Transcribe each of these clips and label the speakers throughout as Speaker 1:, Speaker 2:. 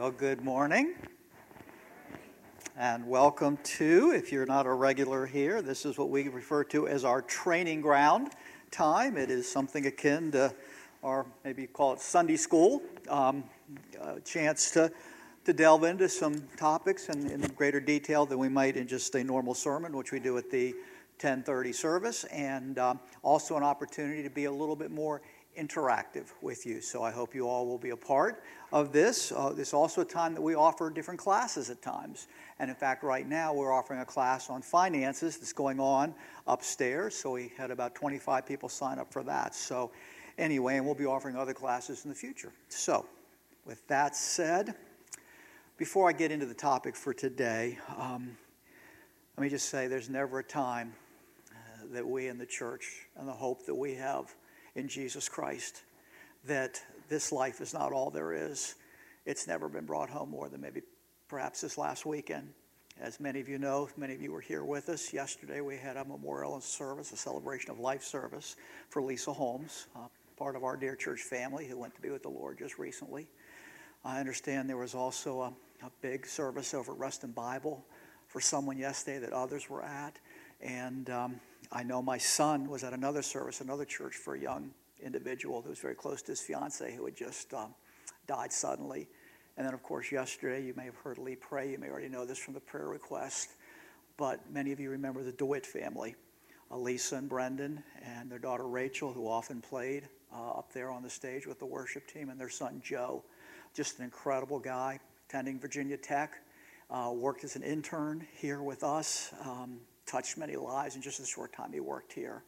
Speaker 1: Well, good morning, and welcome to, if you're not a regular here, this is what we refer to as our training ground time. It is something akin to our, maybe call it Sunday school, a chance to delve into some topics in greater detail than we might in just a normal sermon, which we do at the 10:30 service, and also an opportunity to be a little bit more interactive with you. So I hope you all will be a part of this. This is also a time that we offer different classes at times. And in fact, right now we're offering a class on finances that's going on upstairs. So we had about 25 people sign up for that. So anyway, and we'll be offering other classes in the future. So with that said, before I get into the topic for today, let me just say there's never a time that we in the church and the hope that we have in Jesus Christ, that this life is not all there is. It's never been brought home more than maybe perhaps this last weekend. As many of you know, many of you were here with us. Yesterday we had a memorial service, a celebration of life service for Lisa Holmes, part of our dear church family who went to be with the Lord just recently. I understand there was also a big service over at Ruston Bible for someone yesterday that others were at. And I know my son was at another service, another church, for a young individual who was very close to his fiancée who had just died suddenly. And then, of course, yesterday, you may have heard Lee pray. You may already know this from the prayer request. But many of you remember the DeWitt family, Lisa and Brendan and their daughter Rachel, who often played up there on the stage with the worship team, and their son Joe. Just an incredible guy, attending Virginia Tech, worked as an intern here with us, touched many lives in just a short time he worked here.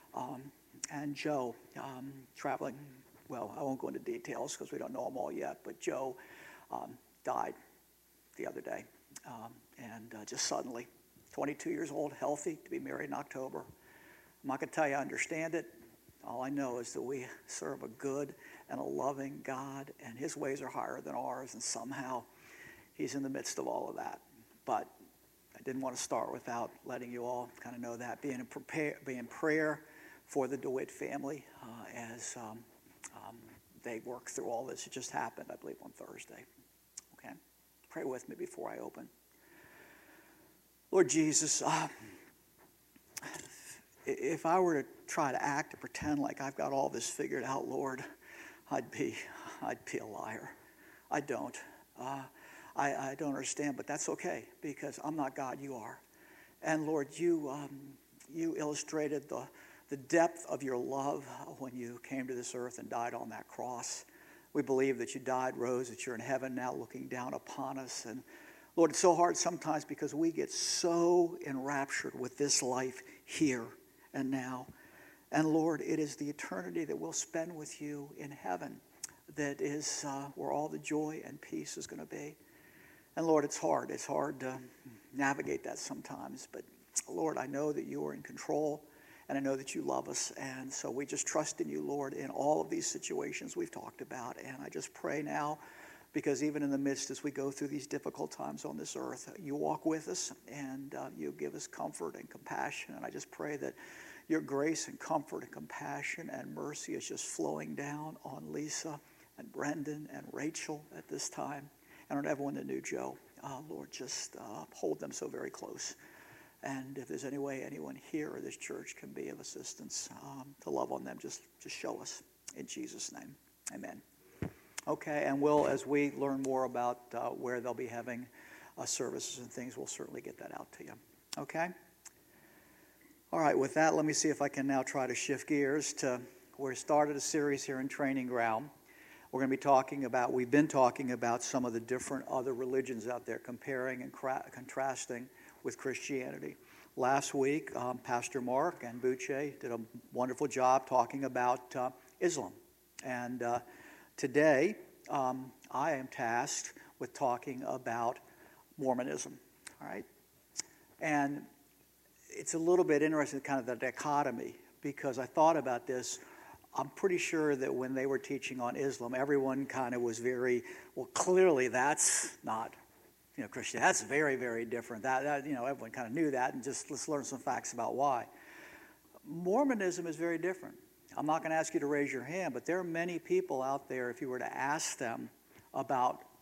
Speaker 1: And Joe, traveling, well, I won't go into details because we don't know them all yet, but Joe died the other day, and just suddenly, 22 years old, healthy, to be married in October. I'm not going to tell you I understand it. All I know is that we serve a good and a loving God, and his ways are higher than ours, and somehow he's in the midst of all of that. But I didn't want to start without letting you all kind of know that, be in prayer for the DeWitt family as they work through all this. It just happened, I believe, on Thursday. Okay? Pray with me before I open. Lord Jesus, if I were to try to act and pretend like I've got all this figured out, Lord, I'd be a liar. I don't. I don't understand, but that's okay because I'm not God, you are. And Lord, you illustrated the depth of your love when you came to this earth and died on that cross. We believe that you died, rose, that you're in heaven now looking down upon us. And Lord, it's so hard sometimes because we get so enraptured with this life here and now. And Lord, it is the eternity that we'll spend with you in heaven that is where all the joy and peace is going to be. And Lord, it's hard. It's hard to navigate that sometimes. But Lord, I know that you are in control, and I know that you love us. And so we just trust in you, Lord, in all of these situations we've talked about. And I just pray now, because even in the midst as we go through these difficult times on this earth, you walk with us and you give us comfort and compassion. And I just pray that your grace and comfort and compassion and mercy is just flowing down on Lisa and Brendan and Rachel at this time. And on everyone that knew Joe, Lord, just hold them so very close. And if there's any way anyone here or this church can be of assistance to love on them, just show us. In Jesus' name, amen. Okay, and we'll, as we learn more about where they'll be having services and things, we'll certainly get that out to you. Okay? All right, with that, let me see if I can now try to shift gears to, we started a series here in Training Ground. We're going to we've been talking about some of the different other religions out there, comparing and contrasting with Christianity. Last week, Pastor Mark and Buche did a wonderful job talking about Islam. And today, I am tasked with talking about Mormonism. All right? And it's a little bit interesting, kind of the dichotomy, because I thought about this. I'm pretty sure that when they were teaching on Islam, everyone kind of was very, well, clearly that's not, Christian. That's very, very different. That everyone kind of knew that, and just let's learn some facts about why. Mormonism is very different. I'm not going to ask you to raise your hand, but there are many people out there, if you were to ask them about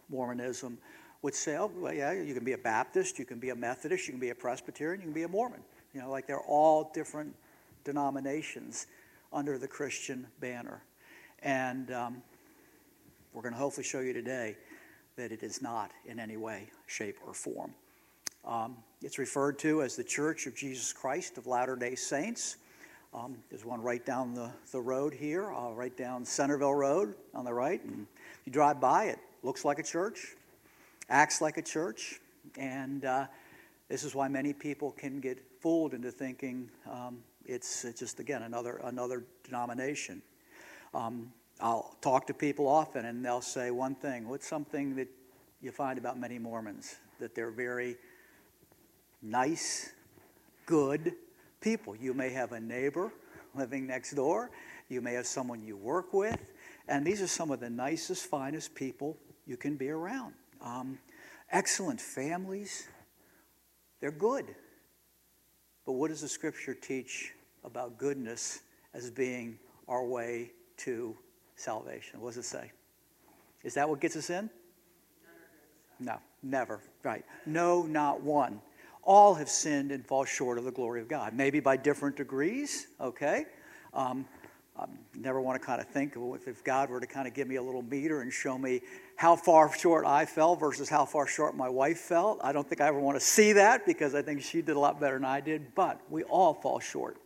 Speaker 1: Mormonism would say, oh, well, yeah, you can be a Baptist, you can be a Methodist, you can be a Presbyterian, you can be a Mormon. Like they're all different denominations under the Christian banner. And we're going to hopefully show you today that it is not in any way, shape, or form. It's referred to as the Church of Jesus Christ of Latter-day Saints. There's one right down the road here, right down Centerville Road on the right. And if you drive by, it looks like a church, acts like a church. And this is why many people can get fooled into thinking it's just, again, another denomination. I'll talk to people often, and they'll say one thing. What's something that you find about many Mormons? That they're very nice, good people. You may have a neighbor living next door. You may have someone you work with. And these are some of the nicest, finest people you can be around. Excellent families. They're good. But what does the Scripture teach about goodness as being our way to salvation? What does it say? Is that what gets us in? No, never. Right. No, not one. All have sinned and fall short of the glory of God. Maybe by different degrees, okay? I never want to kind of think if God were to kind of give me a little meter and show me how far short I fell versus how far short my wife fell. I don't think I ever want to see that because I think she did a lot better than I did, but we all fall short.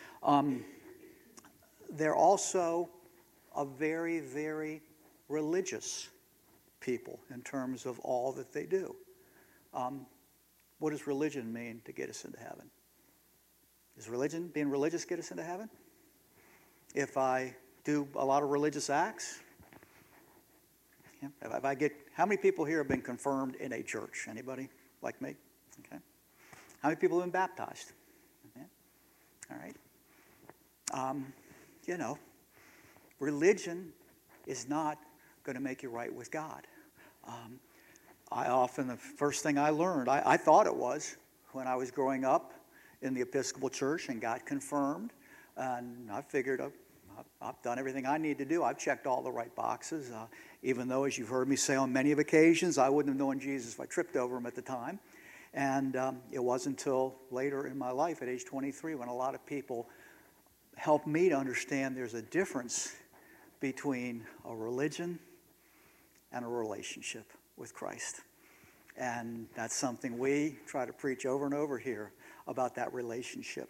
Speaker 1: They're also a very, very religious people in terms of all that they do. What does religion mean to get us into heaven? Does being religious, get us into heaven? If I do a lot of religious acts? Yeah. How many people here have been confirmed in a church? Anybody like me? Okay. How many people have been baptized? Okay. All right. Religion is not going to make you right with God. The first thing I learned, I thought it was when I was growing up in the Episcopal Church and got confirmed. And I figured I've done everything I need to do. I've checked all the right boxes, even though, as you've heard me say on many of occasions, I wouldn't have known Jesus if I tripped over him at the time. And it wasn't until later in my life, at age 23, when a lot of people helped me to understand there's a difference between a religion and a relationship with Christ. And that's something we try to preach over and over here about that relationship.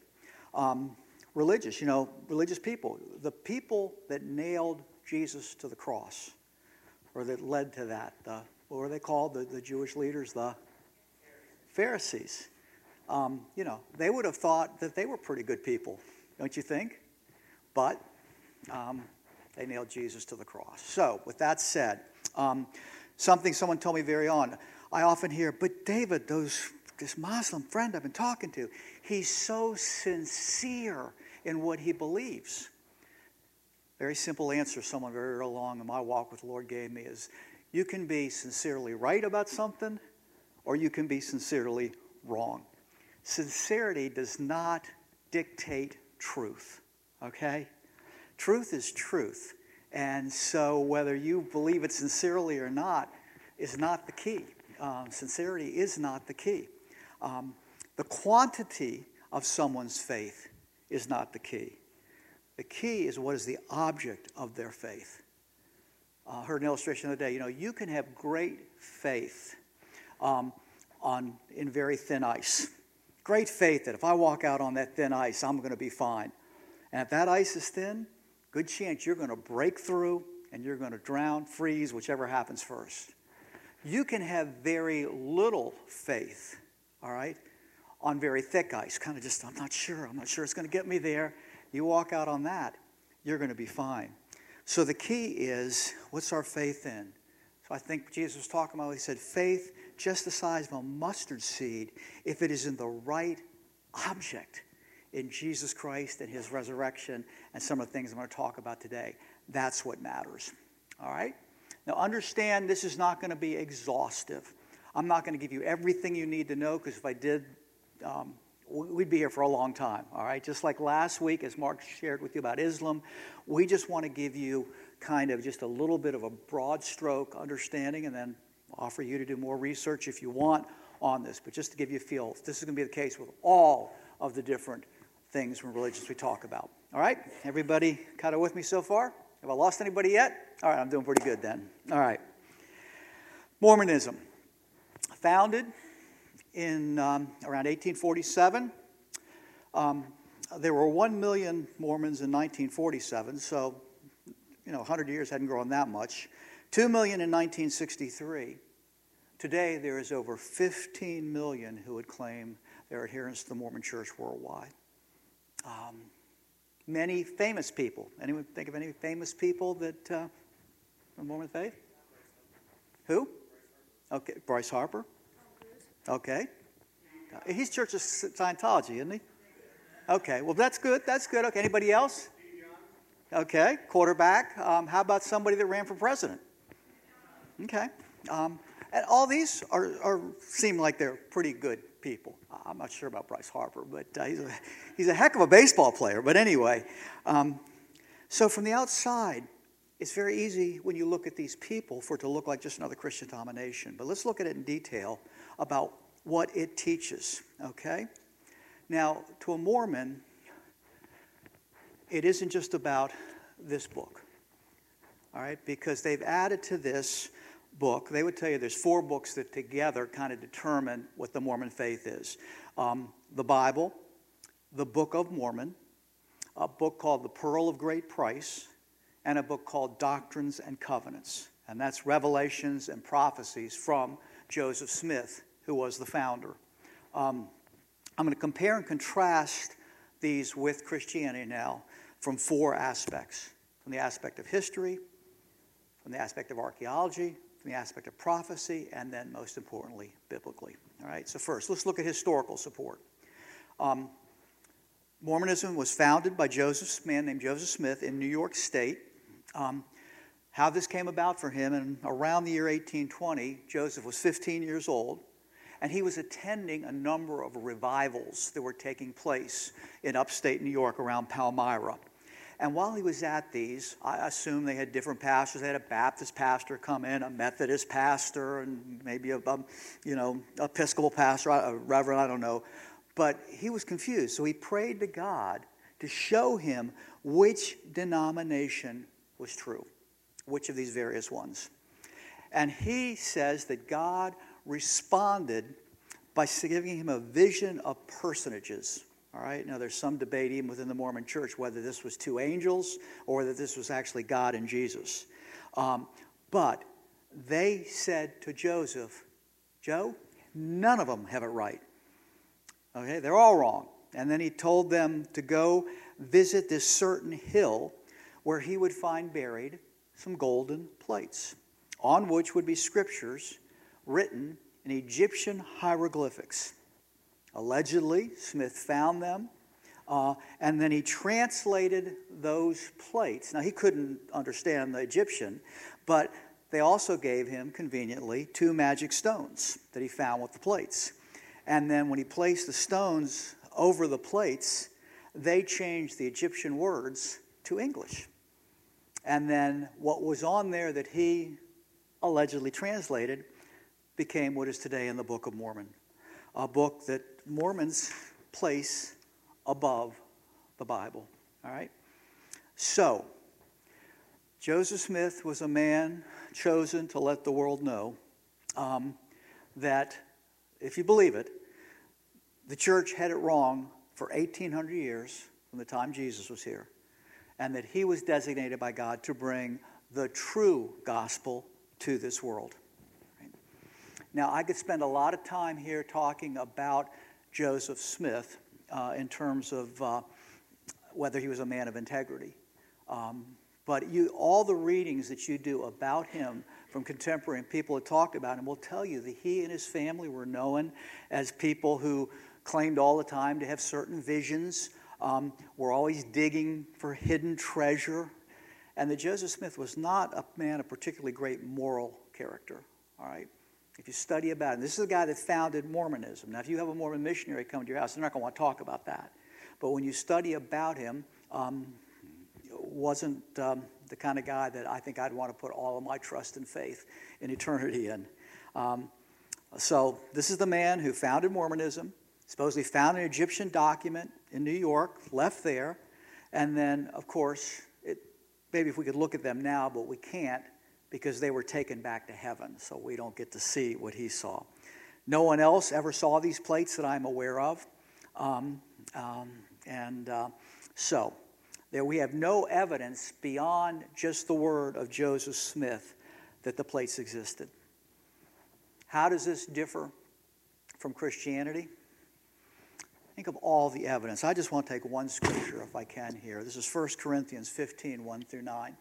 Speaker 1: Religious people, the people that nailed Jesus to the cross, or that led to that, what were they called, the Jewish leaders, the Pharisees. They would have thought that they were pretty good people, don't you think? But they nailed Jesus to the cross. So, with that said, something someone told me very on, I often hear, but David, this Muslim friend I've been talking to, he's so sincere in what he believes. Very simple answer someone very early along in my walk with the Lord gave me is, you can be sincerely right about something, or you can be sincerely wrong. Sincerity does not dictate truth, okay? Truth is truth. And so whether you believe it sincerely or not is not the key. Sincerity is not the key. The quantity of someone's faith is not the key. The key is what is the object of their faith. I heard an illustration the other day. You can have great faith in very thin ice. Great faith that if I walk out on that thin ice, I'm going to be fine. And if that ice is thin, good chance you're going to break through and you're going to drown, freeze, whichever happens first. You can have very little faith, all right, on very thick ice. Kind of just, I'm not sure it's going to get me there. You walk out on that, you're going to be fine. So the key is, what's our faith in? So I think Jesus was talking about, he said, faith just the size of a mustard seed, if it is in the right object, in Jesus Christ and his resurrection and some of the things I'm going to talk about today. That's what matters. All right? Now understand, this is not going to be exhaustive. I'm not going to give you everything you need to know, because if I did, we'd be here for a long time. All right? Just like last week, as Mark shared with you about Islam, we just want to give you kind of just a little bit of a broad stroke understanding, and then offer you to do more research if you want on this, but just to give you a feel, this is going to be the case with all of the different things from religions we talk about. All right? Everybody kind of with me so far? Have I lost anybody yet? All right, I'm doing pretty good then. All right. Mormonism. Founded in around 1847. There were 1 million Mormons in 1947, so 100 years hadn't grown that much. 2 million in 1963. Today, there is over 15 million who would claim their adherence to the Mormon Church worldwide. Many famous people. Anyone think of any famous people that from the Mormon faith? Who? Okay, Bryce Harper. Okay. He's Church of Scientology, isn't he? Okay, well, that's good. That's good. Okay, anybody else? Okay, quarterback. How about somebody that ran for president? Okay. And all these seem like they're pretty good people. I'm not sure about Bryce Harper, but he's a heck of a baseball player. But anyway, so from the outside, it's very easy when you look at these people for it to look like just another Christian denomination. But let's look at it in detail about what it teaches, okay? Now, to a Mormon, it isn't just about this book, all right? Because they've added to this book, they would tell you there's 4 books that together kind of determine what the Mormon faith is. The Bible, the Book of Mormon, a book called The Pearl of Great Price, and a book called Doctrines and Covenants. And that's revelations and prophecies from Joseph Smith, who was the founder. I'm going to compare and contrast these with Christianity now from 4 aspects. From the aspect of history, from the aspect of archaeology, from the aspect of prophecy, and then most importantly, biblically. All right, so first, let's look at historical support. Mormonism was founded by a man named Joseph Smith in New York State. How this came about for him, and around the year 1820, Joseph was 15 years old, and he was attending a number of revivals that were taking place in upstate New York around Palmyra. And while he was at these, I assume they had different pastors. They had a Baptist pastor come in, a Methodist pastor, and maybe a Episcopal pastor, a reverend, I don't know. But he was confused, so he prayed to God to show him which denomination was true, which of these various ones. And he says that God responded by giving him a vision of personages. All right, now there's some debate even within the Mormon Church whether this was 2 angels or whether this was actually God and Jesus. But they said to Joseph, Joe, none of them have it right. Okay, they're all wrong. And then he told them to go visit this certain hill where he would find buried some golden plates on which would be scriptures written in Egyptian hieroglyphics. Allegedly, Smith found them, and then he translated those plates. Now, he couldn't understand the Egyptian, but they also gave him, conveniently, 2 magic stones that he found with the plates. And then when he placed the stones over the plates, they changed the Egyptian words to English. And then what was on there that he allegedly translated became what is today in the Book of Mormon, a book that Mormons place above the Bible. All right? So, Joseph Smith was a man chosen to let the world know that, if you believe it, the church had it wrong for 1,800 years from the time Jesus was here, and that he was designated by God to bring the true gospel to this world. Right? Now, I could spend a lot of time here talking about Joseph Smith in terms of whether he was a man of integrity. But all the readings that you do about him from contemporary and people that talked about him will tell you that he and his family were known as people who claimed all the time to have certain visions, were always digging for hidden treasure, and that Joseph Smith was not a man of particularly great moral character. All right? If you study about him, this is a guy that founded Mormonism. Now, if you have a Mormon missionary come to your house, they're not going to want to talk about that. But when you study about him, wasn't the kind of guy that I think I'd want to put all of my trust and faith in eternity in. So this is the man who founded Mormonism, supposedly found an Egyptian document in New York, left there, and then, of course, maybe if we could look at them now, but we can't because they were taken back to heaven, so we don't get to see what he saw. No one else ever saw these plates that I'm aware of. So there we have no evidence beyond just the word of Joseph Smith that the plates existed. How does this differ from Christianity? Think of all the evidence. I just want to take one scripture if I can here. This is 1 Corinthians 15, 1 through 9.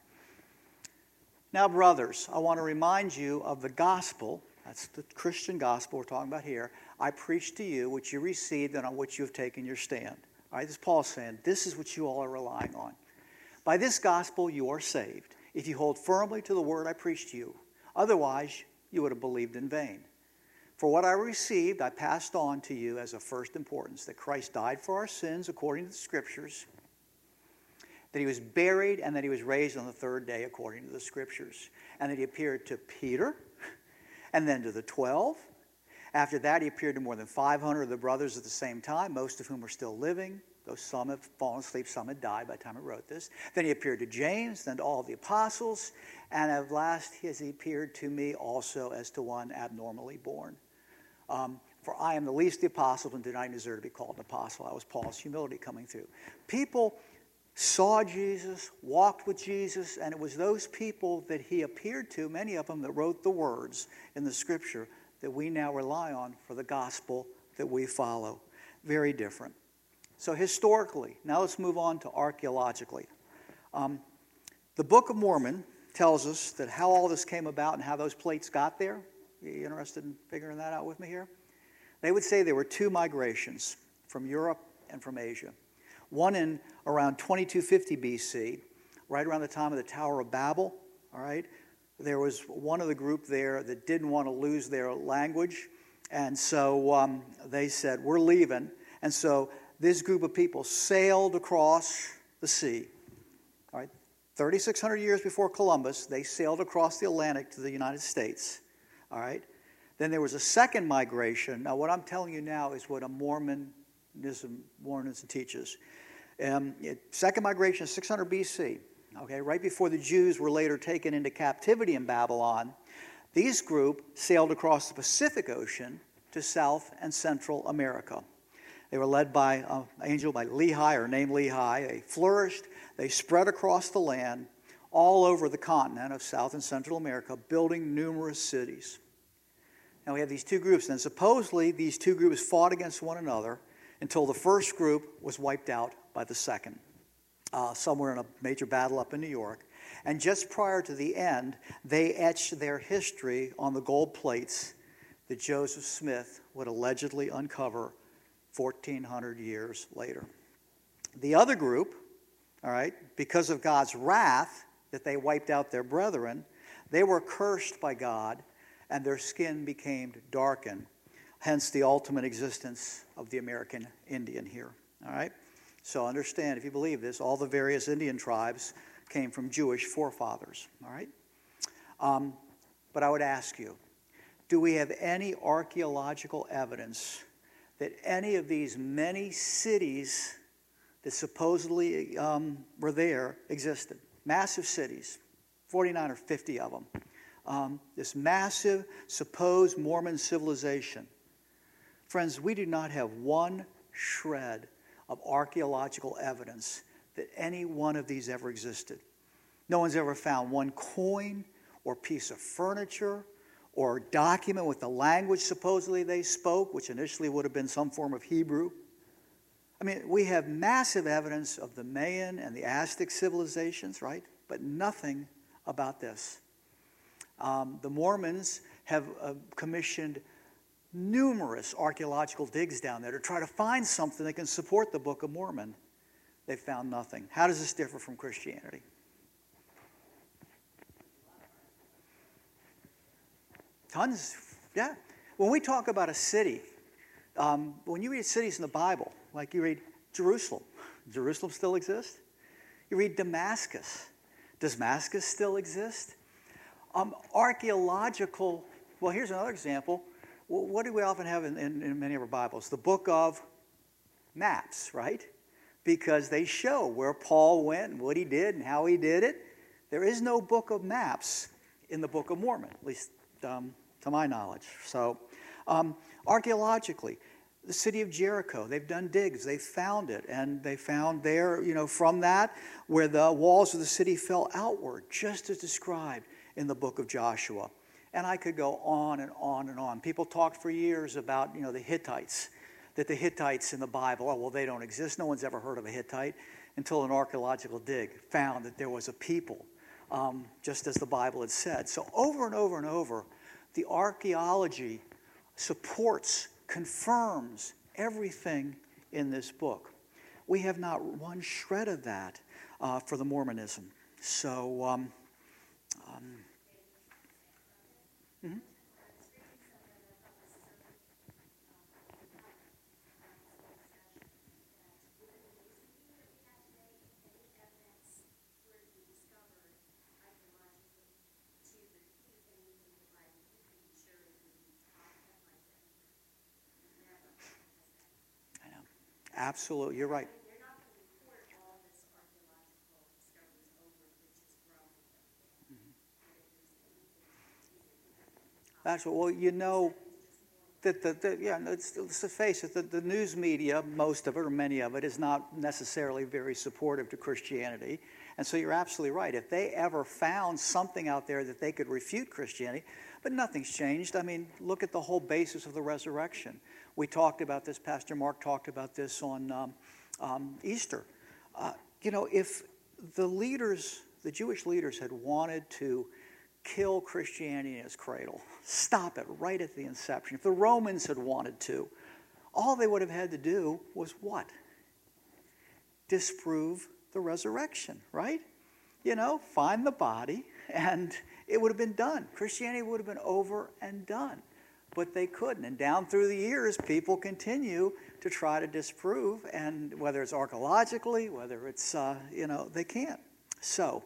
Speaker 1: Now, brothers, I want to remind you of the gospel. That's the Christian gospel we're talking about here. I preached to you, which you received and on which you have taken your stand. All right, this is Paul saying, this is what you all are relying on. By this gospel you are saved, if you hold firmly to the word I preached to you. Otherwise, you would have believed in vain. For what I received, I passed on to you as of first importance, that Christ died for our sins according to the Scriptures, that he was buried, and that he was raised on the third day according to the Scriptures, and that he appeared to Peter, and then to the 12. After that, he appeared to more than 500 of the brothers at the same time, most of whom are still living, though some have fallen asleep, some had died by the time I wrote this. Then he appeared to James, then to all the apostles, and at last he appeared to me also as to one abnormally born. For I am the least of the apostles and did not deserve to be called an apostle. That was Paul's humility coming through. People saw Jesus, walked with Jesus, and it was those people that he appeared to, many of them, that wrote the words in the Scripture that we now rely on for the gospel that we follow. Very different. So historically, now let's move on to archaeologically. The Book of Mormon tells us that how all this came about and how those plates got there. You interested in figuring that out with me here? They would say there were two migrations, from Europe and from Asia. One in around 2250 BC, right around the time of the Tower of Babel, all right? There was one of the group there that didn't want to lose their language, and so they said, we're leaving. And so this group of people sailed across the sea, all right? 3,600 years before Columbus, they sailed across the Atlantic to the United States. All right. Then there was a second migration. Now, what I'm telling you now is what a Mormonism teaches. Second migration is 600 BC. Okay, right before the Jews were later taken into captivity in Babylon, these group sailed across the Pacific Ocean to South and Central America. They were led by an angel by Lehi, or named Lehi. They flourished. They spread across the land, all over the continent of South and Central America, building numerous cities. Now we have these two groups, and supposedly these two groups fought against one another until the first group was wiped out by the second, somewhere in a major battle up in New York. And just prior to the end, they etched their history on the gold plates that Joseph Smith would allegedly uncover 1,400 years later. The other group, all right, because of God's wrath, that they wiped out their brethren, they were cursed by God, and their skin became darkened. Hence the ultimate existence of the American Indian here. All right? So understand, if you believe this, all the various Indian tribes came from Jewish forefathers. All right? But I would ask you, do we have any archaeological evidence that any of these many cities that supposedly were there existed? Massive cities, 49 or 50 of them. This massive, supposed Mormon civilization. Friends, we do not have one shred of archaeological evidence that any one of these ever existed. No one's ever found one coin or piece of furniture or document with the language supposedly they spoke, which initially would have been some form of Hebrew. I mean, we have massive evidence of the Mayan and the Aztec civilizations, right? But nothing about this. The Mormons have commissioned numerous archaeological digs down there to try to find something that can support the Book of Mormon. They found nothing. How does this differ from Christianity? Tons, yeah. When we talk about a city, when you read cities in the Bible, like you read Jerusalem, Jerusalem still exists. You read Damascus. Does Damascus still exist? Archaeological Well, here's another example. What do we often have in many of our Bibles? The book of maps, right? Because they show where Paul went and what he did and how he did it. There is no book of maps in the Book of Mormon, at least to my knowledge. So, archaeologically, the city of Jericho, they've done digs, they found it, and they found there, from that, where the walls of the city fell outward, just as described in the book of Joshua. And I could go on and on and on. People talked for years about, the Hittites, that the Hittites in the Bible, they don't exist. No one's ever heard of a Hittite until an archaeological dig found that there was a people, just as the Bible had said. So over and over and over, the archaeology supports, confirms everything in this book. We have not one shred of that for the Mormonism. So, mm-hmm. I know. Absolutely, you're right. That's what, let's face it, the news media, most of it or many of it, is not necessarily very supportive to Christianity. And so you're absolutely right. If they ever found something out there that they could refute Christianity, but nothing's changed. I mean, look at the whole basis of the resurrection. We talked about this, Pastor Mark talked about this on Easter. If the Jewish leaders had wanted to kill Christianity in its cradle, stop it right at the inception. If the Romans had wanted to, all they would have had to do was what? Disprove the resurrection, right? Find the body, and it would have been done. Christianity would have been over and done. But they couldn't. And down through the years, people continue to try to disprove, and whether it's archaeologically, whether it's, they can't. So,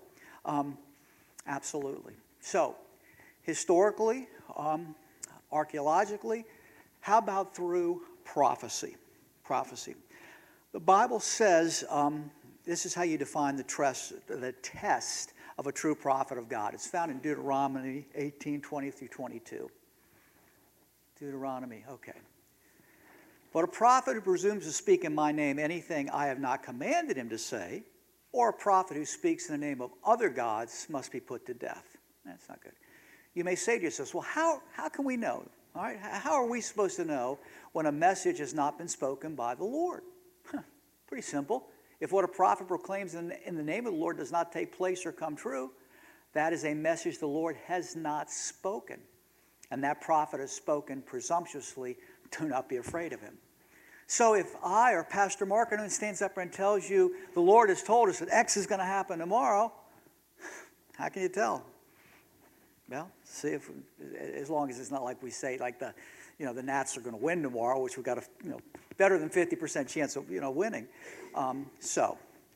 Speaker 1: absolutely. So, historically, archaeologically, how about through prophecy? Prophecy. The Bible says this is how you define the test of a true prophet of God. It's found in Deuteronomy 18:20 through 22. Deuteronomy, okay. But a prophet who presumes to speak in my name anything I have not commanded him to say, or a prophet who speaks in the name of other gods must be put to death. That's not good. You may say to yourselves, well, how can we know? All right, how are we supposed to know when a message has not been spoken by the Lord? Pretty simple. If what a prophet proclaims in the name of the Lord does not take place or come true, that is a message the Lord has not spoken. And that prophet has spoken presumptuously. Do not be afraid of him. So if I or Pastor Mark stands up and tells you the Lord has told us that X is going to happen tomorrow, how can you tell? Well, see if, as long as it's not like we say, like the Nats are going to win tomorrow, which we've got a better than 50% chance of winning. So,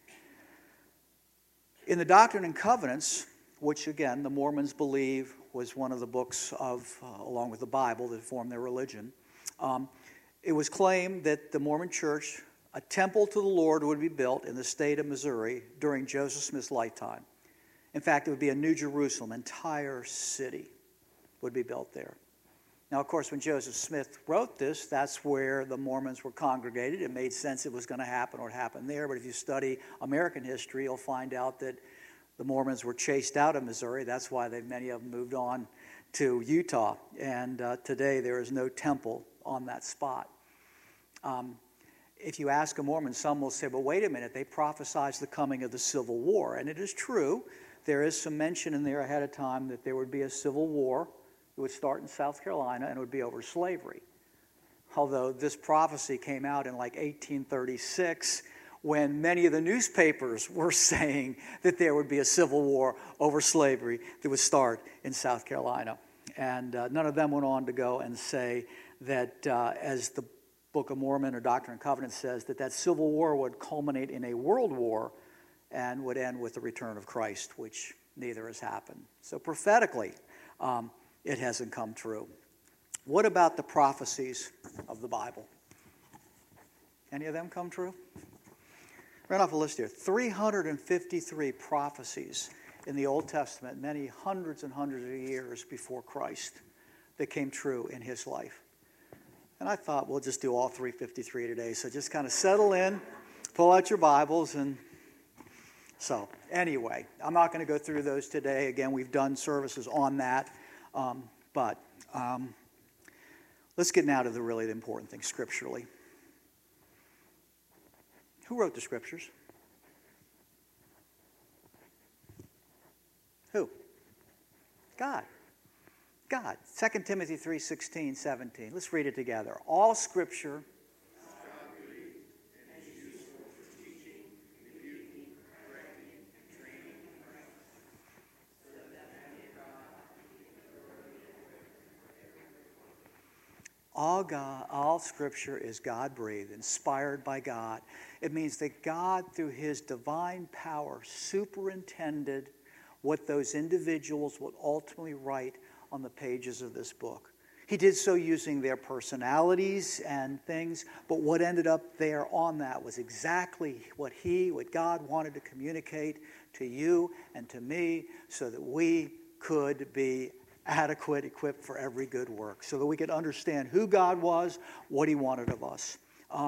Speaker 1: in the Doctrine and Covenants, which again the Mormons believe was one of the books of, along with the Bible, that formed their religion, it was claimed that the Mormon Church, a temple to the Lord, would be built in the state of Missouri during Joseph Smith's lifetime. In fact, it would be a New Jerusalem, entire city would be built there. Now, of course, when Joseph Smith wrote this, that's where the Mormons were congregated. It made sense it was going to happen or it happened there. But if you study American history, you'll find out that the Mormons were chased out of Missouri. That's why many of them moved on to Utah. And today there is no temple on that spot. If you ask a Mormon, some will say, well, wait a minute, they prophesied the coming of the Civil War. And it is true. There is some mention in there ahead of time that there would be a civil war. It would start in South Carolina, and it would be over slavery. Although this prophecy came out in like 1836, when many of the newspapers were saying that there would be a civil war over slavery that would start in South Carolina. And none of them went on to go and say that, as the Book of Mormon or Doctrine and Covenants says, that civil war would culminate in a world war and would end with the return of Christ, which neither has happened. So prophetically, it hasn't come true. What about the prophecies of the Bible? Any of them come true? Right off the list here, 353 prophecies in the Old Testament, many hundreds and hundreds of years before Christ, that came true in his life. And I thought we'll just do all 353 today. So just kind of settle in, pull out your Bibles, and so anyway, I'm not going to go through those today. Again, we've done services on that. But let's get now to the really important thing scripturally. Who wrote the scriptures? Who? God. God. 2 Timothy 3:16, 17. Let's read it together. All scripture all scripture is God-breathed, inspired by God. It means that God, through his divine power, superintended what those individuals would ultimately write on the pages of this book. He did so using their personalities and things, but what ended up there on that was exactly what God wanted to communicate to you and to me so that we could be adequate, equipped for every good work, so that we could understand who God was, what he wanted of us.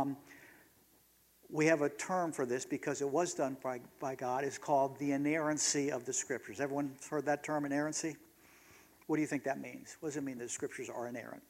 Speaker 1: We have a term for this because it was done by God. It's called the inerrancy of the Scriptures. Everyone heard that term, inerrancy? What do you think that means? What does it mean that the Scriptures are inerrant?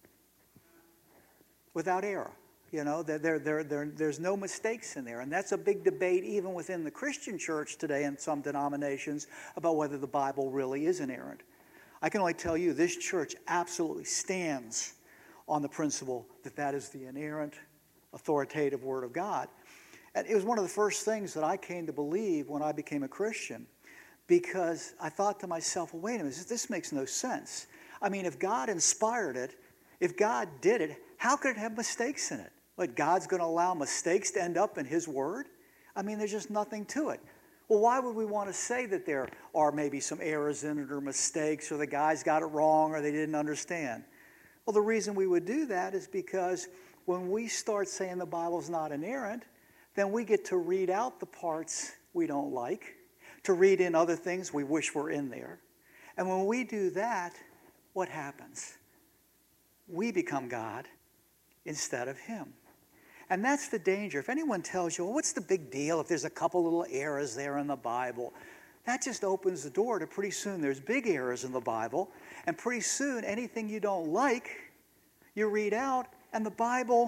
Speaker 1: Without error. You know, there's no mistakes in there. And that's a big debate even within the Christian church today in some denominations about whether the Bible really is inerrant. I can only tell you this church absolutely stands on the principle that that is the inerrant, authoritative Word of God. And it was one of the first things that I came to believe when I became a Christian, because I thought to myself, well, wait a minute, this makes no sense. I mean, if God inspired it, if God did it, how could it have mistakes in it? Like, God's going to allow mistakes to end up in his Word? I mean, there's just nothing to it. Well, why would we want to say that there are maybe some errors in it or mistakes or the guys got it wrong or they didn't understand? Well, the reason we would do that is because when we start saying the Bible's not inerrant, then we get to read out the parts we don't like, to read in other things we wish were in there. And when we do that, what happens? We become God instead of him. And that's the danger. If anyone tells you, well, what's the big deal if there's a couple little errors there in the Bible? That just opens the door to pretty soon there's big errors in the Bible. And pretty soon anything you don't like, you read out, and the Bible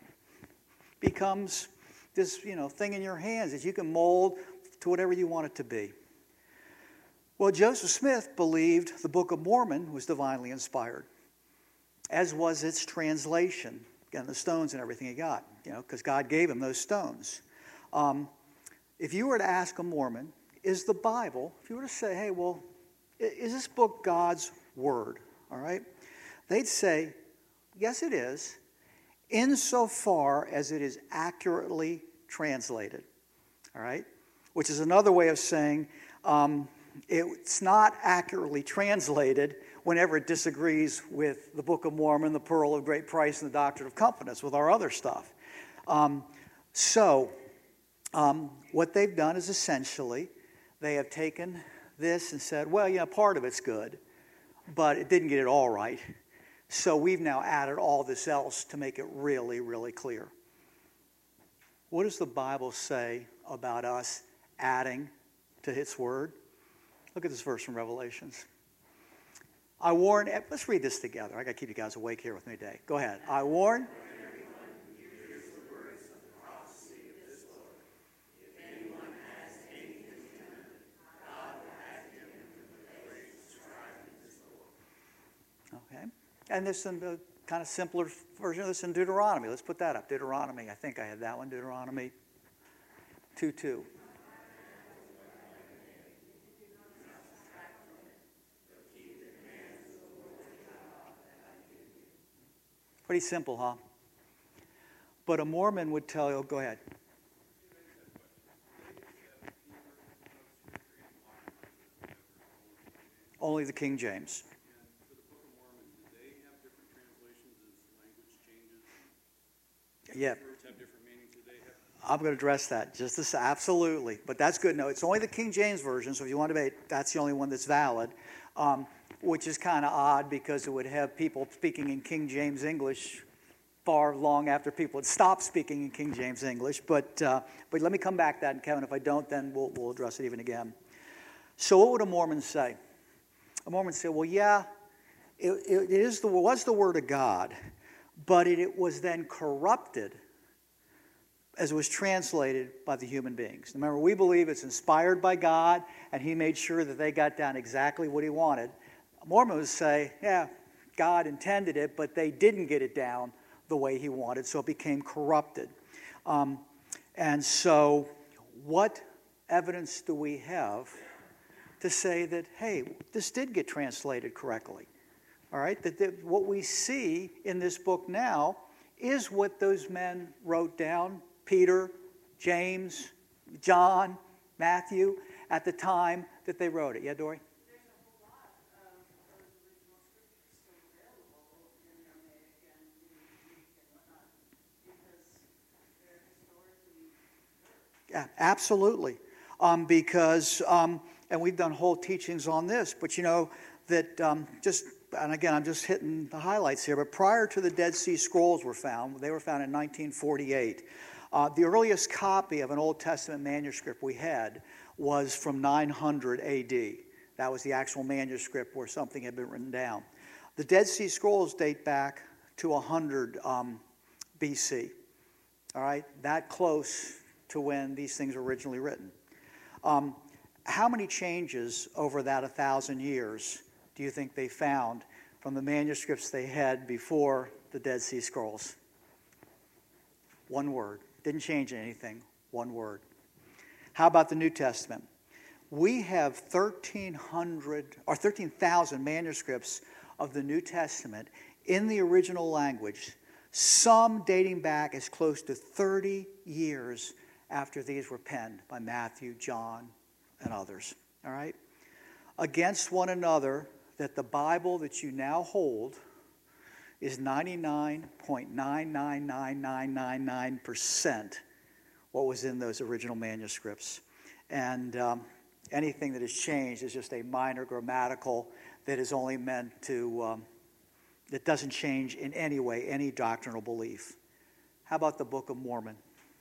Speaker 1: becomes this, thing in your hands that you can mold to whatever you want it to be. Well, Joseph Smith believed the Book of Mormon was divinely inspired, as was its translation. Again, the stones and everything he got, because God gave him those stones. If you were to ask a Mormon, is the Bible, if you were to say, hey, well, is this book God's word? All right? They'd say, yes, it is, insofar as it is accurately translated. All right? Which is another way of saying it's not accurately translated whenever it disagrees with the Book of Mormon, the Pearl of Great Price, and the Doctrine of Covenants, with our other stuff. What they've done is essentially they have taken this and said, well, part of it's good, but it didn't get it all right. So we've now added all this else to make it really, really clear. What does the Bible say about us adding to its word? Look at this verse from Revelations. Let's read this together. I got to keep you guys awake here with me today. Go ahead. I warn. Okay. And there's some kind of simpler version of this in Deuteronomy. Let's put that up. Deuteronomy. I think I had that one. Deuteronomy 2:2. Pretty simple, huh? But a Mormon would tell you, go ahead. Only the King James. Yeah.
Speaker 2: Words have different meanings today.
Speaker 1: I'm going to address that just this, absolutely. But that's good. No, it's only the King James Version, so if you want to debate, that's the only one that's valid, which is kind of odd because it would have people speaking in King James English far long after people had stopped speaking in King James English. But let me come back to that, and Kevin, if I don't, then we'll address it even again. So what would a Mormon say? A Mormon would say, well, yeah, it was the Word of God, but it was then corrupted as it was translated by the human beings. Remember, we believe it's inspired by God, and He made sure that they got down exactly what He wanted. A Mormon would say, yeah, God intended it, but they didn't get it down the way He wanted, so it became corrupted. And so what evidence do we have to say that, hey, this did get translated correctly? All right, that what we see in this book now is what those men wrote down, Peter, James, John, Matthew, at the time that they wrote it. Yeah, Dory?
Speaker 3: There's a whole lot of those original scriptures still available in Aramaic and in Greek and whatnot because they're historically preserved.
Speaker 1: Yeah, absolutely. And we've done whole teachings on this, but you know that and again, I'm just hitting the highlights here, but prior to the Dead Sea Scrolls were found, they were found in 1948. The earliest copy of an Old Testament manuscript we had was from 900 AD. That was the actual manuscript where something had been written down. The Dead Sea Scrolls date back to 100 BC. All right, that close to when these things were originally written. How many changes over that 1,000 years do you think they found from the manuscripts they had before the Dead Sea Scrolls? One word. Didn't change anything. One word. How about the New Testament? We have 13,000 manuscripts of the New Testament in the original language, some dating back as close to 30 years after these were penned by Matthew, John, and others. All right? Against one another, that the Bible that you now hold is 99.999999% what was in those original manuscripts. And anything that has changed is just a minor grammatical that is only meant to, that doesn't change in any way any doctrinal belief. How about the Book of Mormon?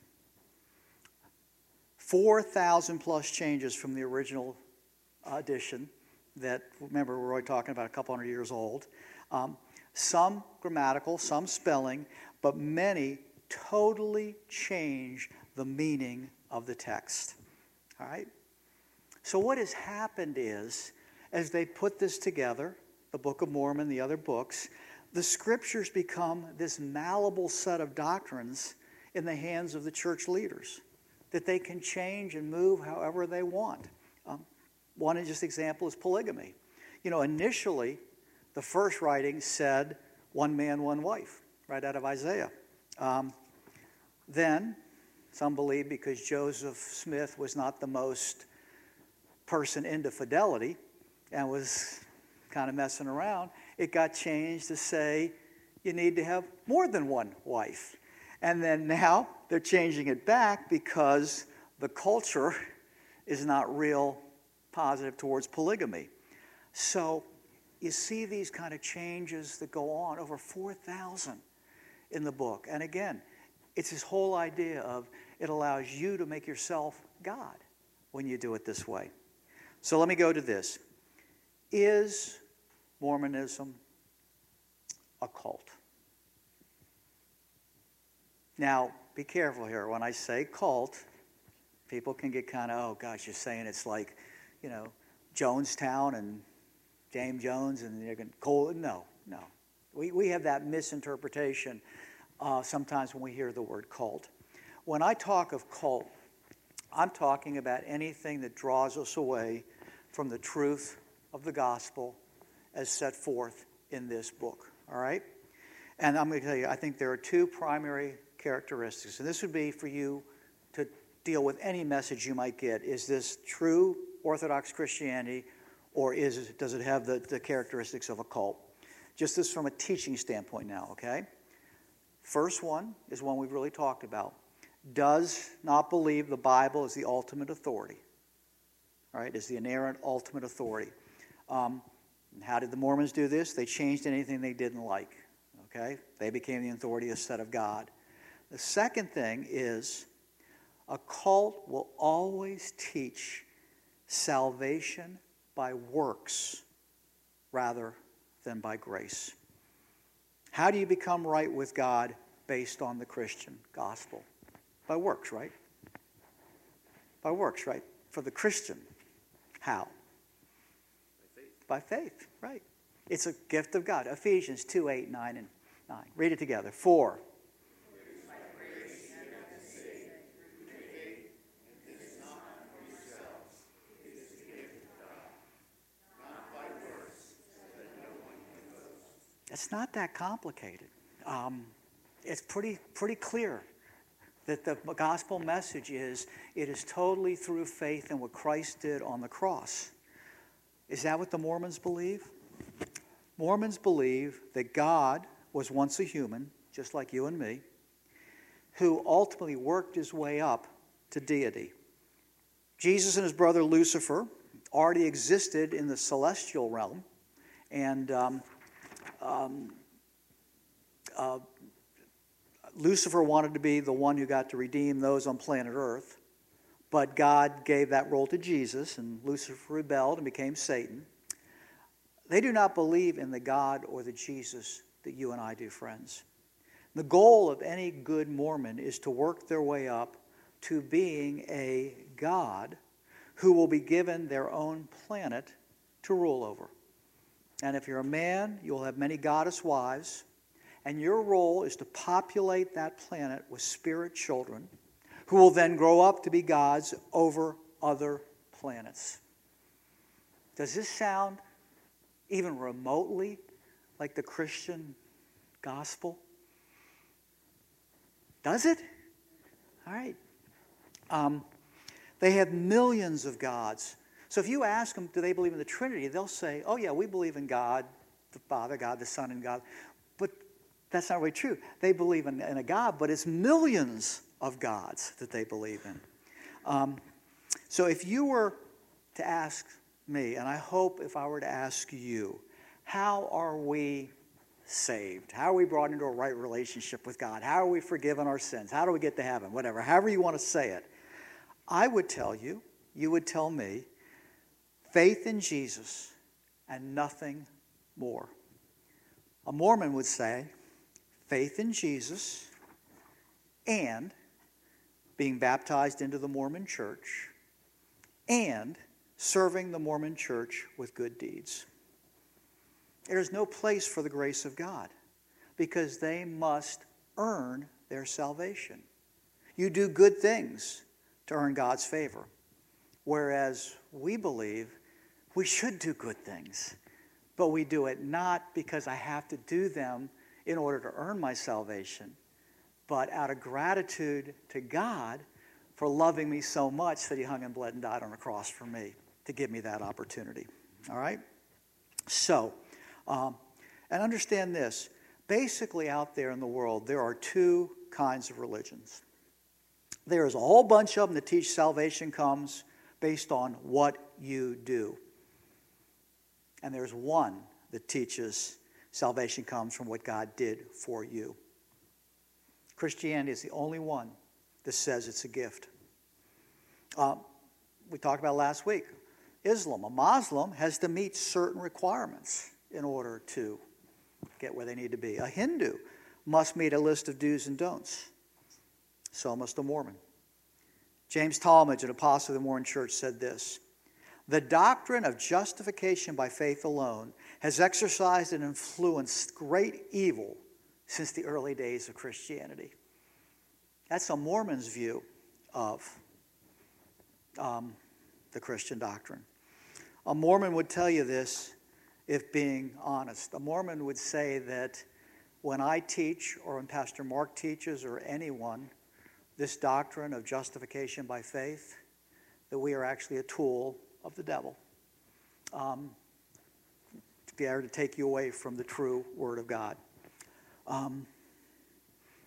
Speaker 1: 4,000 plus changes from the original edition that, remember, we're already talking about a couple hundred years old. Some grammatical, some spelling, but many totally change the meaning of the text. All right? So what has happened is, as they put this together, the Book of Mormon, the other books, the scriptures become this malleable set of doctrines in the hands of the church leaders that they can change and move however they want. One just example is polygamy. You know, initially, the first writing said one man, one wife, right out of Isaiah. Then, some believe because Joseph Smith was not the most person into fidelity and was kind of messing around, it got changed to say you need to have more than one wife. And then now they're changing it back because the culture is not real positive towards polygamy. So you see these kind of changes that go on, over 4,000 in the book. And again, it's this whole idea of it allows you to make yourself God when you do it this way. So let me go to this. Is Mormonism a cult? Now, be careful here. When I say cult, people can get kind of, oh gosh, you're saying it's like, you know, Jonestown and James Jones and they're going to call it. No. We have that misinterpretation sometimes when we hear the word cult. When I talk of cult, I'm talking about anything that draws us away from the truth of the gospel as set forth in this book. All right? And I'm going to tell you, I think there are two primary characteristics. And this would be for you to deal with any message you might get. Is this true Orthodox Christianity, or does it have the characteristics of a cult? Just this from a teaching standpoint now, okay? First one is one we've really talked about. Does not believe the Bible is the ultimate authority. Right? Is the inerrant ultimate authority. How did the Mormons do this? They changed anything they didn't like. Okay? They became the authority instead of God. The second thing is a cult will always teach salvation by works rather than by grace. How do you become right with God based on the Christian gospel? By works, right? By works, right? For the Christian. How? By faith, right. It's a gift of God. Ephesians 2, 8, 9, and 9. Read it together. 4. It's not that complicated. It's pretty clear that the gospel message is it is totally through faith in what Christ did on the cross. Is that what the Mormons believe? Mormons believe that God was once a human, just like you and me, who ultimately worked his way up to deity. Jesus and his brother Lucifer already existed in the celestial realm, and Lucifer wanted to be the one who got to redeem those on planet Earth. But God gave that role to Jesus, and Lucifer rebelled and became Satan. They do not believe in the God or the Jesus that you and I do, friends. The goal of any good Mormon is to work their way up to being a God who will be given their own planet to rule over. And if you're a man, you'll have many goddess wives, and your role is to populate that planet with spirit children who will then grow up to be gods over other planets. Does this sound even remotely like the Christian gospel? Does it? All right. They have millions of gods. So if you ask them, do they believe in the Trinity? They'll say, oh yeah, we believe in God, the Father, God, the Son, and God. But that's not really true. They believe in a God, but it's millions of gods that they believe in. So if you were to ask me, and I hope if I were to ask you, how are we saved? How are we brought into a right relationship with God? How are we forgiven our sins? How do we get to heaven? Whatever, however you want to say it. I would tell you, you would tell me, faith in Jesus and nothing more. A Mormon would say, faith in Jesus and being baptized into the Mormon church and serving the Mormon church with good deeds. There's no place for the grace of God because they must earn their salvation. You do good things to earn God's favor, whereas we believe we should do good things, but we do it not because I have to do them in order to earn my salvation, but out of gratitude to God for loving me so much that he hung and bled and died on a cross for me to give me that opportunity. All right? So, and understand this. Basically out there in the world, there are two kinds of religions. There's a whole bunch of them that teach salvation comes based on what you do. And there's one that teaches salvation comes from what God did for you. Christianity is the only one that says it's a gift. We talked about last week. Islam, a Muslim has to meet certain requirements in order to get where they need to be. A Hindu must meet a list of do's and don'ts. So must a Mormon. James Talmage, an apostle of the Mormon Church, said this: the doctrine of justification by faith alone has exercised and influenced great evil since the early days of Christianity. That's a Mormon's view of the Christian doctrine. A Mormon would tell you this if being honest. A Mormon would say that when I teach, or when Pastor Mark teaches, or anyone, this doctrine of justification by faith, that we are actually a tool of the devil to be able to take you away from the true Word of God.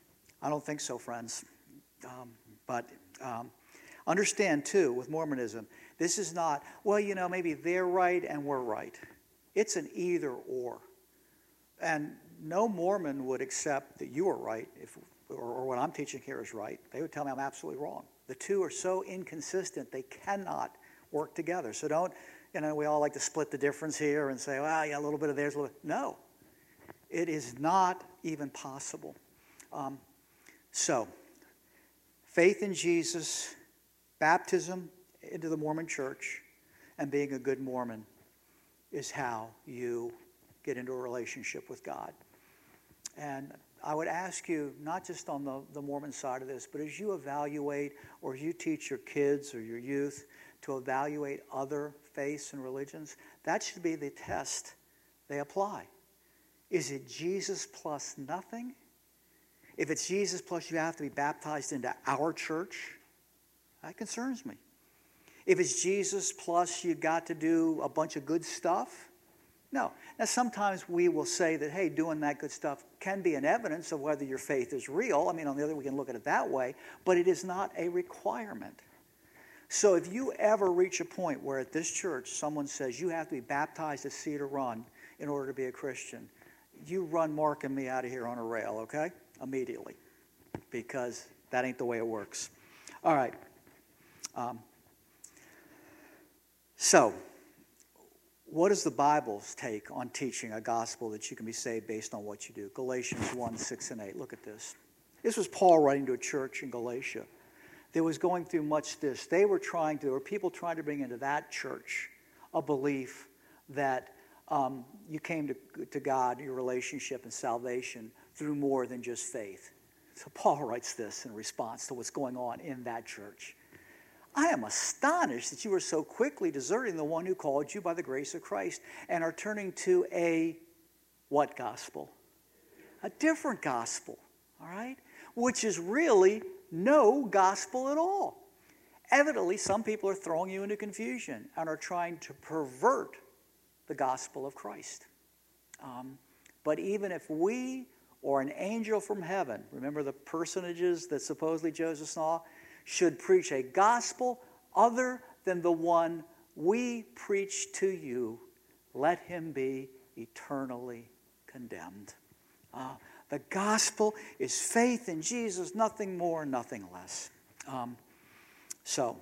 Speaker 1: I don't think so, friends. But understand, too, with Mormonism, this is not, well, maybe they're right and we're right. It's an either or. And no Mormon would accept that you are right or what I'm teaching here is right. They would tell me I'm absolutely wrong. The two are so inconsistent, they cannot work together. So don't, we all like to split the difference here and say, well, yeah, a little bit of theirs, a little bit. No, it is not even possible. So, faith in Jesus, baptism into the Mormon church, and being a good Mormon is how you get into a relationship with God. And I would ask you, not just on the Mormon side of this, but as you evaluate or as you teach your kids or your youth to evaluate other faiths and religions, that should be the test they apply. Is it Jesus plus nothing? If it's Jesus plus you have to be baptized into our church, that concerns me. If it's Jesus plus you got to do a bunch of good stuff, no. Now, sometimes we will say that, hey, doing that good stuff can be an evidence of whether your faith is real. I mean, on the other, we can look at it that way, but it is not a requirement. So if you ever reach a point where at this church someone says you have to be baptized at Cedar Run in order to be a Christian, you run Mark and me out of here on a rail, okay? Immediately, because that ain't the way it works. All right. So, what is the Bible's take on teaching a gospel that you can be saved based on what you do? Galatians 1, 6 and 8. Look at this. This was Paul writing to a church in Galatia that was going through much this. There were people trying to bring into that church a belief that you came to God, your relationship and salvation, through more than just faith. So Paul writes this in response to what's going on in that church. I am astonished that you are so quickly deserting the one who called you by the grace of Christ and are turning to a what gospel? A different gospel, all right? Which is really no gospel at all. Evidently, some people are throwing you into confusion and are trying to pervert the gospel of Christ. But even if we or an angel from heaven, remember the personages that supposedly Joseph saw, should preach a gospel other than the one we preach to you, let him be eternally condemned. The gospel is faith in Jesus, nothing more, nothing less. So,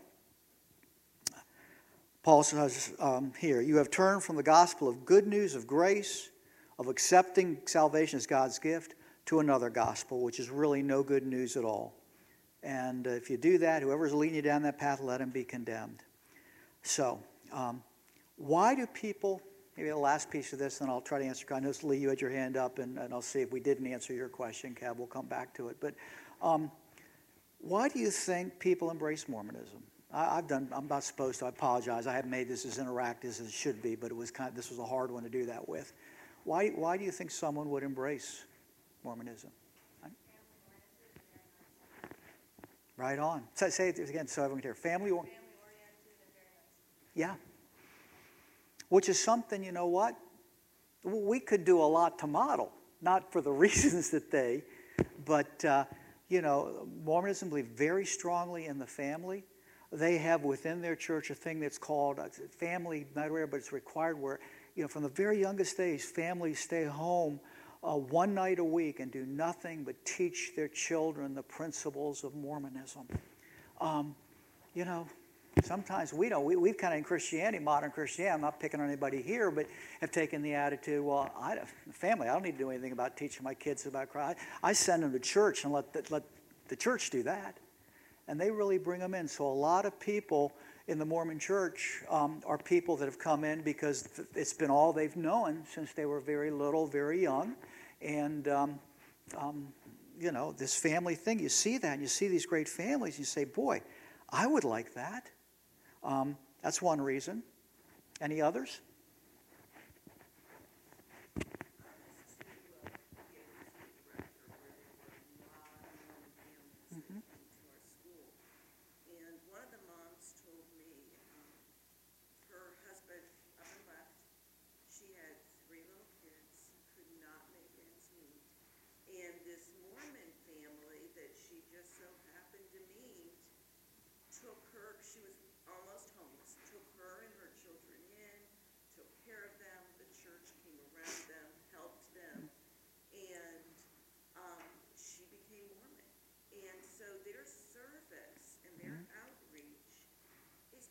Speaker 1: Paul says here, you have turned from the gospel of good news of grace, of accepting salvation as God's gift, to another gospel, which is really no good news at all. And if you do that, whoever's leading you down that path, let him be condemned. So, why do people, maybe the last piece of this, and I'll try to answer. I know, Lee, you had your hand up, and I'll see if we didn't answer your question, Kev, we'll come back to it. But why do you think people embrace Mormonism? I'm not supposed to, I apologize. I haven't made this as interactive as it should be, but this was a hard one to do that with. Why do you think someone would embrace Mormonism? Right on. Say it again so everyone can hear. Family-oriented and very nice. Yeah. Which is something, you know what? We could do a lot to model. Not for the reasons that they, but, Mormonism believe very strongly in the family. They have within their church a thing that's called family, not rare, but it's required where, from the very youngest age, families stay home one night a week and do nothing but teach their children the principles of Mormonism. Sometimes we don't. We've kind of in Christianity, modern Christianity, I'm not picking on anybody here, but have taken the attitude, well, family, I don't need to do anything about teaching my kids about Christ. I send them to church and let the church do that. And they really bring them in. So a lot of people in the Mormon church are people that have come in because it's been all they've known since they were very little, very young. And, this family thing, you see that, and you see these great families, you say, boy, I would like that. That's one reason. Any others?
Speaker 3: And this Mormon family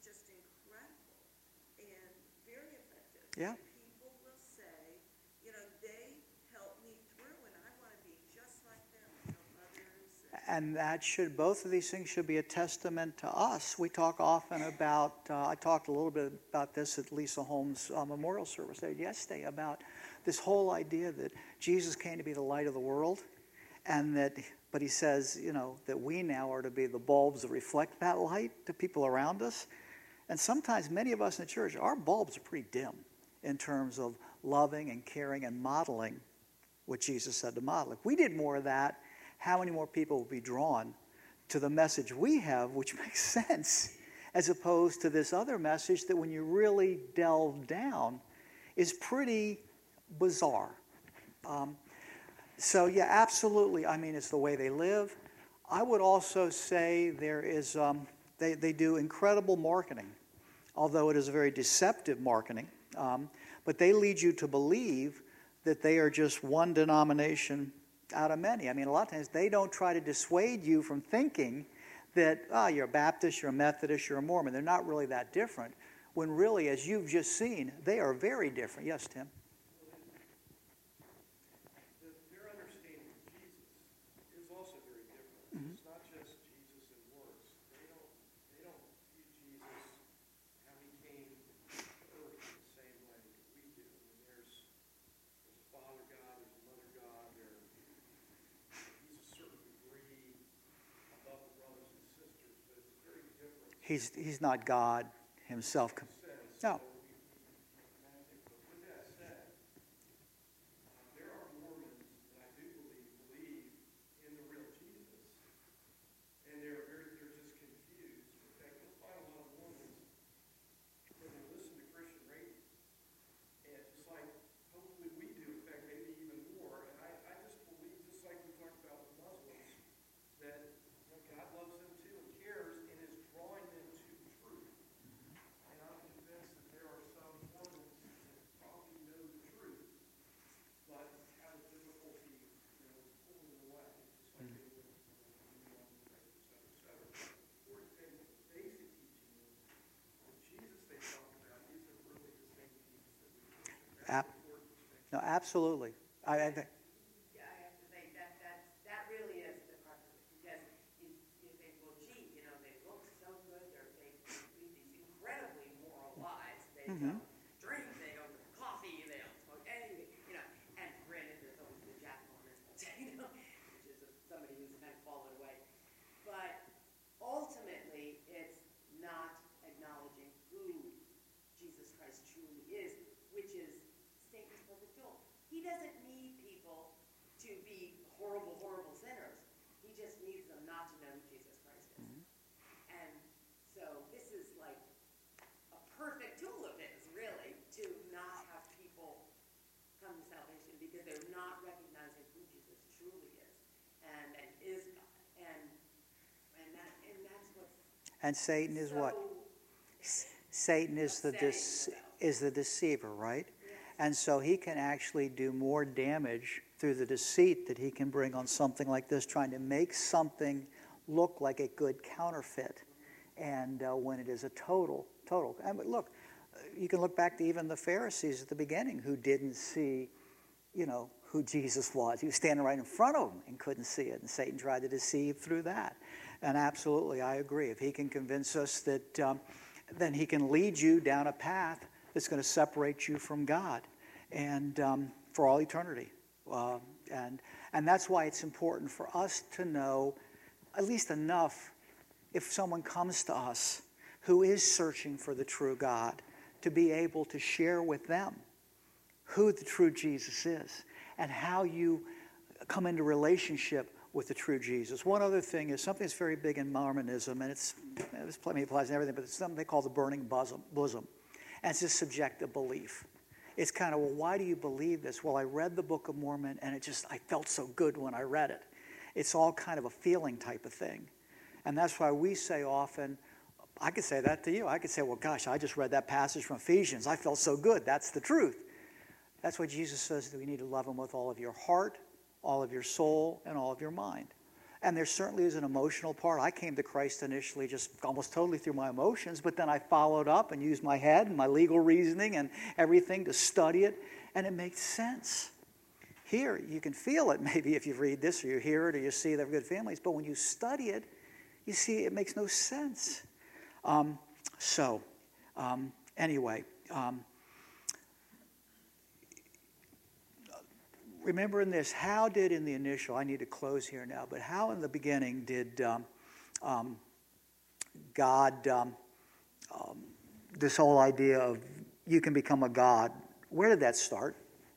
Speaker 3: just incredible and very effective.
Speaker 1: Yeah.
Speaker 3: People will say, they help me through, and I want to be just like them and help others.
Speaker 1: And both of these things should be a testament to us. We talk often about, I talked a little bit about this at Lisa Holmes' memorial service there yesterday, about this whole idea that Jesus came to be the light of the world, and but he says, that we now are to be the bulbs that reflect that light to people around us. And sometimes many of us in the church, our bulbs are pretty dim in terms of loving and caring and modeling what Jesus said to model. If we did more of that, how many more people would be drawn to the message we have, which makes sense, as opposed to this other message that when you really delve down is pretty bizarre. So yeah, absolutely. I mean, it's the way they live. I would also say there is, they do incredible marketing, although it is a very deceptive marketing. But they lead you to believe that they are just one denomination out of many. I mean, a lot of times they don't try to dissuade you from thinking that, you're a Baptist, you're a Methodist, you're a Mormon. They're not really that different, when really, as you've just seen, they are very different. Yes, Tim?
Speaker 2: Their understanding of Jesus is also very different.
Speaker 1: Mm-hmm.
Speaker 2: It's not just Jesus in words. They don't view Jesus, how he came to earth, the same way that we do. And there's a Father God, there's a Mother God, he's a certain degree above the brothers and sisters, but it's very different.
Speaker 1: He's not God himself. No.
Speaker 2: With that said, there are Mormons that I do believe in the real Jesus, and they're just confused. In fact, you'll find a lot of Mormons that will listen to Christian radio, and just like hopefully we do, in fact maybe even more. And I just believe, just like we talked about with Muslims, that God loves them too and cares and is drawing them to truth. And I'm convinced that there are some Mormons that probably know the truth, but have a difficulty, pulling it away, just like they would, et cetera, et cetera. The important thing, the basic teaching is the Jesus they talk about isn't really the same Jesus that we worship. That's an important distinction.
Speaker 1: No, absolutely. I think.
Speaker 4: Yeah, I have to say that really is the crux of it, because you think, well, gee, they look so good, they lead these incredibly moral lives. They don't drink, they don't drink coffee, they don't smoke anything, and granted, there's always the Jack Mormons, which is somebody who's kind of fallen away. But ultimately, it's not acknowledging who Jesus Christ truly is, which is Satan's perfect tool. He doesn't need people to be horrible, horrible sinners. He just needs them not to know who Jesus Christ is. And so this is like a perfect tool of his, really, to not have people come to salvation because they're not recognizing who Jesus truly is and is God. And that's what's
Speaker 1: And Satan is what? Satan is the deceiver, right? And so he can actually do more damage through the deceit that he can bring on something like this, trying to make something look like a good counterfeit, and when it is a total. And look, you can look back to even the Pharisees at the beginning who didn't see, who Jesus was. He was standing right in front of them and couldn't see it, and Satan tried to deceive through that. And absolutely, I agree. If he can convince us that, then he can lead you down a path that's going to separate you from God, and for all eternity. And that's why it's important for us to know at least enough, if someone comes to us who is searching for the true God, to be able to share with them who the true Jesus is and how you come into relationship with the true Jesus. One other thing is something that's very big in Mormonism, and this applies to everything, but it's something they call the burning bosom. And it's just subjective belief. It's kind of, well, why do you believe this? Well, I read the Book of Mormon, and I felt so good when I read it. It's all kind of a feeling type of thing. And that's why we say often, I could say that to you. I could say, well, gosh, I just read that passage from Ephesians. I felt so good. That's the truth. That's why Jesus says that we need to love him with all of your heart, all of your soul, and all of your mind. And there certainly is an emotional part. I came to Christ initially just almost totally through my emotions, but then I followed up and used my head and my legal reasoning and everything to study it, and it makes sense. Here, you can feel it maybe if you read this or you hear it or you see they're good families, but when you study it, you see it makes no sense. Anyway, remember in this, how did in the initial, I need to close here now, but how in the beginning did God, this whole idea of you can become a God, where did that start?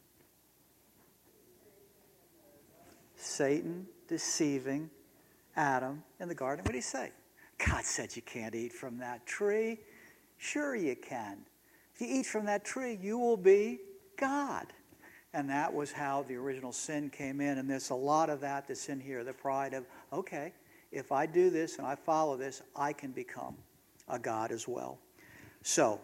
Speaker 1: Satan deceiving Adam in the garden. What did he say? God said you can't eat from that tree. Sure you can. If you eat from that tree, you will be God. And that was how the original sin came in. And there's a lot of that that's in here. The pride of, okay, if I do this and I follow this, I can become a God as well. So,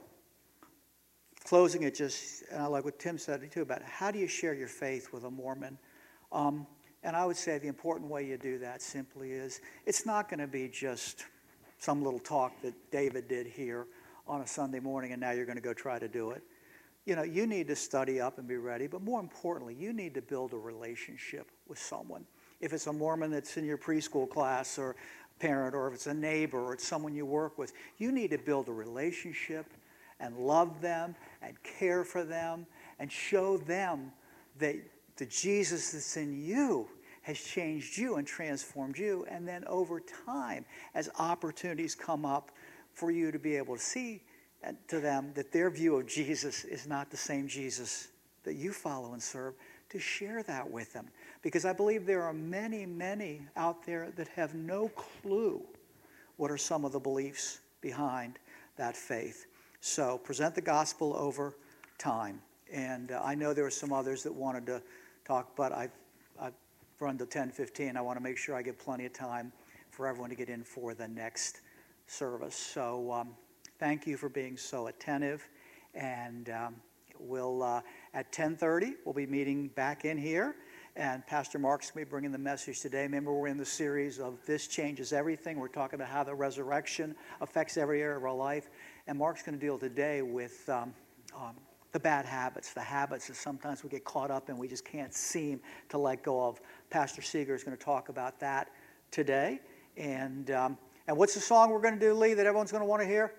Speaker 1: closing it just, and I like what Tim said too about how do you share your faith with a Mormon? And I would say the important way you do that simply is, it's not going to be just some little talk that David did here on a Sunday morning and now you're going to go try to do it. You know, you need to study up and be ready, but more importantly, you need to build a relationship with someone. If it's a Mormon that's in your preschool class or parent, or if it's a neighbor or it's someone you work with, you need to build a relationship and love them and care for them and show them that the Jesus that's in you has changed you and transformed you. And then over time, as opportunities come up for you to be able to see to them that their view of Jesus is not the same Jesus that you follow and serve, to share that with them. Because I believe there are many, many out there that have no clue what are some of the beliefs behind that faith. So present the gospel over time. And I know there were some others that wanted to talk, but I've run to 10:15. I want to make sure I give plenty of time for everyone to get in for the next service. So thank you for being so attentive. And we'll at 10:30, we'll be meeting back in here. And Pastor Mark's going to be bringing the message today. Remember, we're in the series of This Changes Everything. We're talking about how the resurrection affects every area of our life. And Mark's going to deal today with the bad habits, the habits that sometimes we get caught up in, we just can't seem to let go of. Pastor Seeger is going to talk about that today. And what's the song we're going to do, Lee, that everyone's going to want to hear?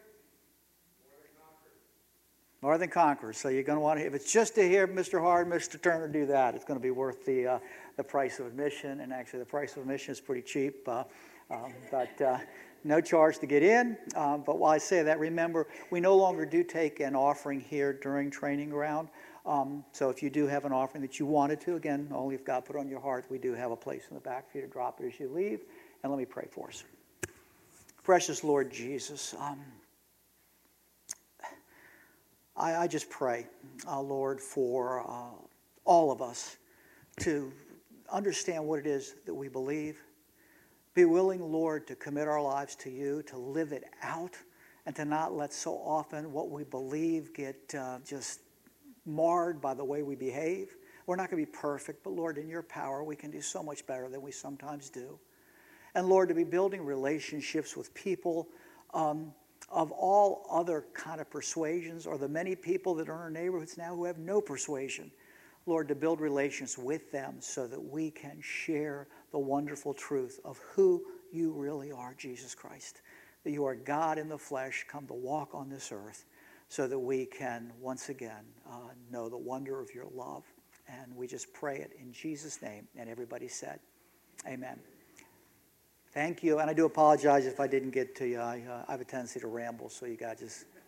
Speaker 1: Northern Conquerors. So you're going to want to, if it's just to hear Mr. Hard, Mr. Turner do that, it's going to be worth the price of admission. And actually, the price of admission is pretty cheap, but no charge to get in. But while I say that, remember, we no longer do take an offering here during training ground. So if you do have an offering that you wanted to, again, only if God put it on your heart, we do have a place in the back for you to drop it as you leave. And let me pray for us. Precious Lord Jesus, I just pray, Lord, for all of us to understand what it is that we believe. Be willing, Lord, to commit our lives to you, to live it out, and to not let so often what we believe get just marred by the way we behave. We're not going to be perfect, but Lord, in your power, we can do so much better than we sometimes do. And Lord, to be building relationships with people of all other kind of persuasions, or the many people that are in our neighborhoods now who have no persuasion. Lord, to build relations with them so that we can share the wonderful truth of who you really are, Jesus Christ. That you are God in the flesh, come to walk on this earth, so that we can once again know the wonder of your love. And we just pray it in Jesus' name. And everybody said, amen. Thank you. And I do apologize if I didn't get to you. I have a tendency to ramble, so you guys just